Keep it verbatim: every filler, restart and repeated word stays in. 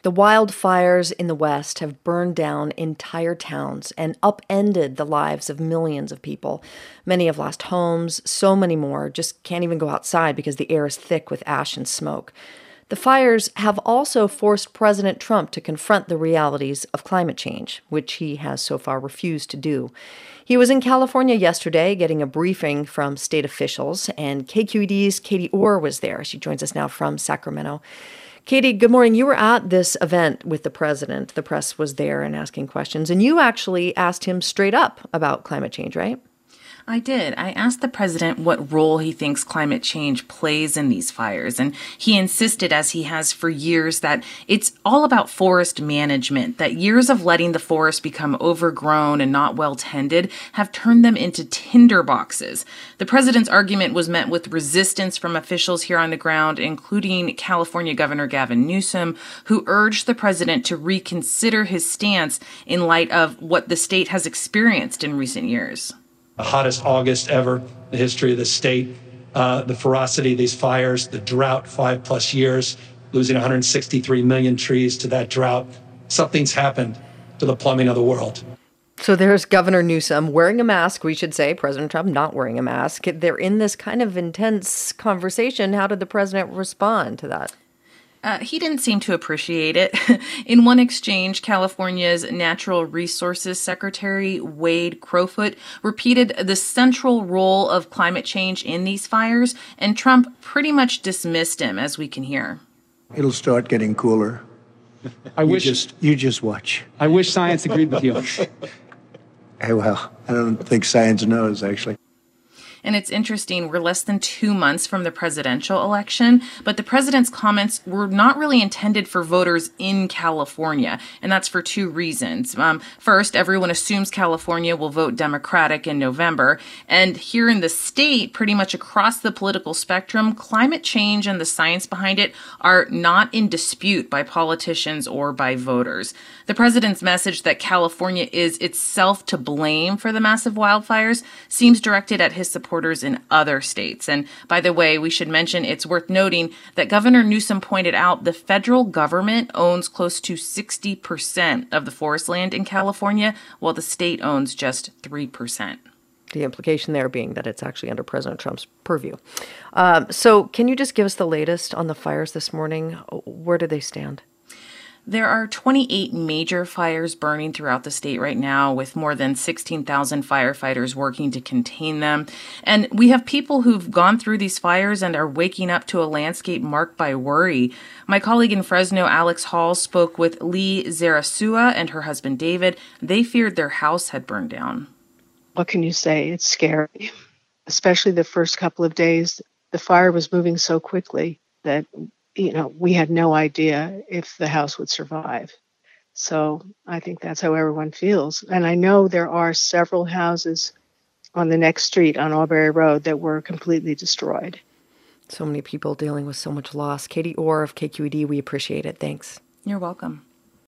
The wildfires in the West have burned down entire towns and upended the lives of millions of people. Many have lost homes, so many more just can't even go outside because the air is thick with ash and smoke. The fires have also forced President Trump to confront the realities of climate change, which he has so far refused to do. He was in California yesterday getting a briefing from state officials, and K Q E D's Katie Orr was there. She joins us now from Sacramento. Katie, good morning. You were at this event with the president. The press was there and asking questions, and you actually asked him straight up about climate change, right? I did. I asked the president what role he thinks climate change plays in these fires, and he insisted, as he has for years, that it's all about forest management, that years of letting the forest become overgrown and not well tended have turned them into tinder boxes. The president's argument was met with resistance from officials here on the ground, including California Governor Gavin Newsom, who urged the president to reconsider his stance in light of what the state has experienced in recent years. The hottest August ever in the history of the state, uh, the ferocity of these fires, the drought, five plus years, losing one hundred sixty-three million trees to that drought. Something's happened to the plumbing of the world. So there's Governor Newsom wearing a mask, we should say, President Trump not wearing a mask. They're in this kind of intense conversation. How did the president respond to that? Uh, he didn't seem to appreciate it. In one exchange, California's Natural Resources Secretary Wade Crowfoot repeated the central role of climate change in these fires, and Trump pretty much dismissed him, as we can hear. It'll start getting cooler. I you wish just you just watch. I wish science agreed with you. Hey, well, I don't think science knows, actually. And it's interesting, we're less than two months from the presidential election, but the president's comments were not really intended for voters in California, and that's for two reasons. Um, first, everyone assumes California will vote Democratic in November, and here in the state, pretty much across the political spectrum, climate change and the science behind it are not in dispute by politicians or by voters. The president's message that California is itself to blame for the massive wildfires seems directed at his supporters in other states. And by the way, we should mention it's worth noting that Governor Newsom pointed out the federal government owns close to sixty percent of the forest land in California, while the state owns just three percent. The implication there being that it's actually under President Trump's purview. Um, so can you just give us the latest on the fires this morning? Where do they stand? There are twenty-eight major fires burning throughout the state right now, with more than sixteen thousand firefighters working to contain them. And we have people who've gone through these fires and are waking up to a landscape marked by worry. My colleague in Fresno, Alex Hall, spoke with Lee Zarasua and her husband, David. They feared their house had burned down. What can you say? It's scary, especially the first couple of days. The fire was moving so quickly that you know, we had no idea if the house would survive. So I think that's how everyone feels. And I know there are several houses on the next street on Albury Road that were completely destroyed. So many people dealing with so much loss. Katie Orr of K Q E D, we appreciate it. Thanks. You're welcome.